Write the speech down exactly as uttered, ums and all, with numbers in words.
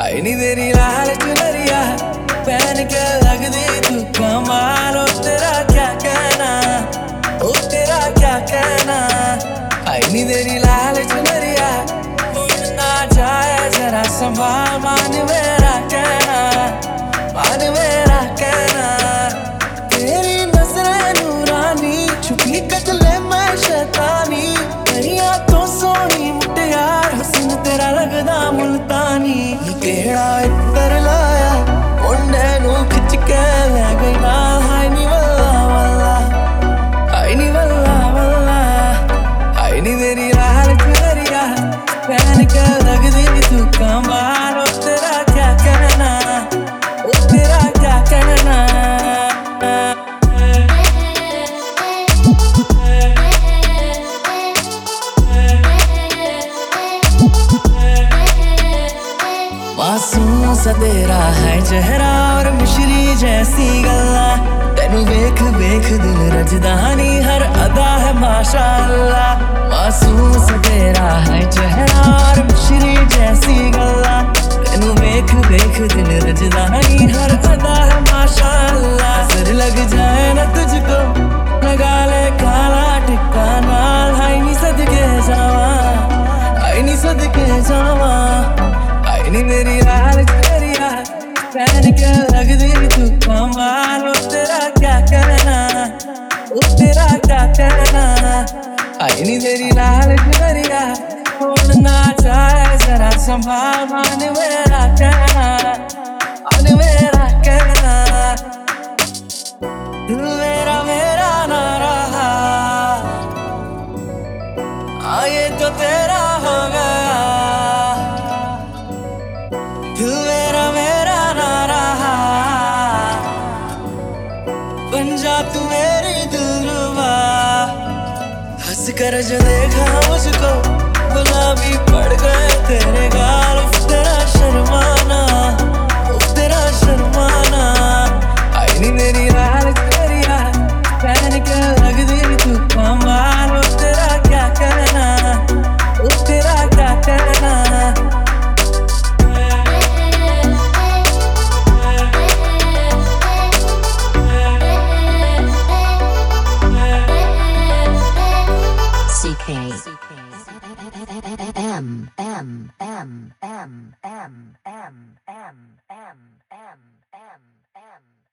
आई नी तेरी लाल चुनरिया पहन के लगदी तू कमाल। ओ तेरा क्या कहना, ओ तेरा क्या कहना। आई नी तेरी लाल चुनरिया उड़ना जाए जरा संभाल। मान मेरा कहना, मान मेरा कहना। तेरी नजरें नूरानी छुपी कजले मैं शैतानी। तेरिया तो सोनी मुटियार हुस्न तेरा लगदा मुल्तानी। केड़ा इत्तर लाया मुंडे नू खिच के ले गई नाल। हाय नी वल्ला वल्ला, हाय नी वल्ला वल्ला। हाय नी तेरी लाल चुनरिया पहन के लगदी तू कमाल। ओ तेरा क्या कहना, ओ तेरा क्या कहना। मासूम सा तेरा है चेहरा और मिश्री जैसी गल्ला। तेनू वेख वेख दिल रजदा नी हर अदा है माशाअल्लाह। मासूम सा तेरा है चेहरा और मिश्री जैसी गल्ला। तेनू वेख वेख दिल रजदा नी हर अदा है माशाअल्लाह। नजर लग जाए ना तुझको लगा ले काला टिक्का नाल। हाय नी सदके जावा, हाय नी सदके जावा। आई नी मेरी लाल चुनरिया पहन के लगदी तू कमाल। ओ तेरा क्या कहना, ओ तेरा क्या कहना। आई नी तेरी लाल चुनरिया उड़ना जाए जरा संभाल। मान मेरा कहना, मान मेरा कहना। दिल मेरा मेरा ना रहा, हाँ ये तो तेरा हो गया। दिल मेरा मेरा ना रहा, बन जा तू मेरी दिलरुबा। हंस कर जो देखा मुझको गुलाबी पड़ गए तेरे गाल। उफ तेरा शर्माना, उफ तेरा शर्माना। आई नी मेरी लाल चुनरिया पहन के लगदी तू कमाल। ओ तेरा क्या कहना, ओ तेरा क्या कहना। C K M M M M M M M M M M M